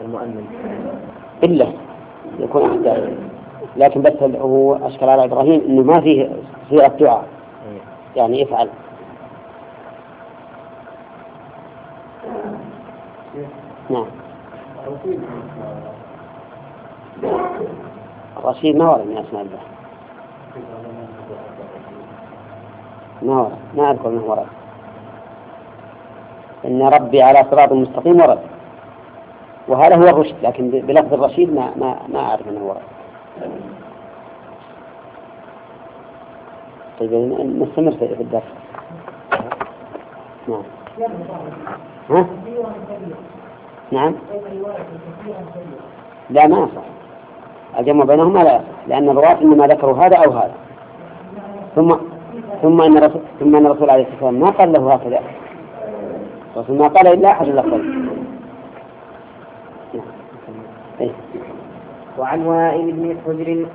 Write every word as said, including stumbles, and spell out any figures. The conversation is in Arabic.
المؤمن إلا يكون أحد، لكن بس هو أشكال على إبراهيم إنه ما فيه صيغة دعاء، يعني افعل. نعم. الرشيد ما ورد من أسماء الله، ما ورد، ما أذكر منه ورد. إن ربي على صراط مستقيم ورد، وهذا هو الرشد، لكن بلفظ الرشيد ما ما ما أعرف أنه ورد. طيب نستمر في الدرس. نعم. ها؟ نعم. لا ما صح، الجمع بينهما لا يصح، لأن الرواة إنما ذكروا هذا أو هذا. ثم ثم أن الرسول ثم أن الرسول عليه الصلاة والسلام ما قال له هكذا، الرسول ما قال إلا أحد اللفظين. وعن وائل بن حجر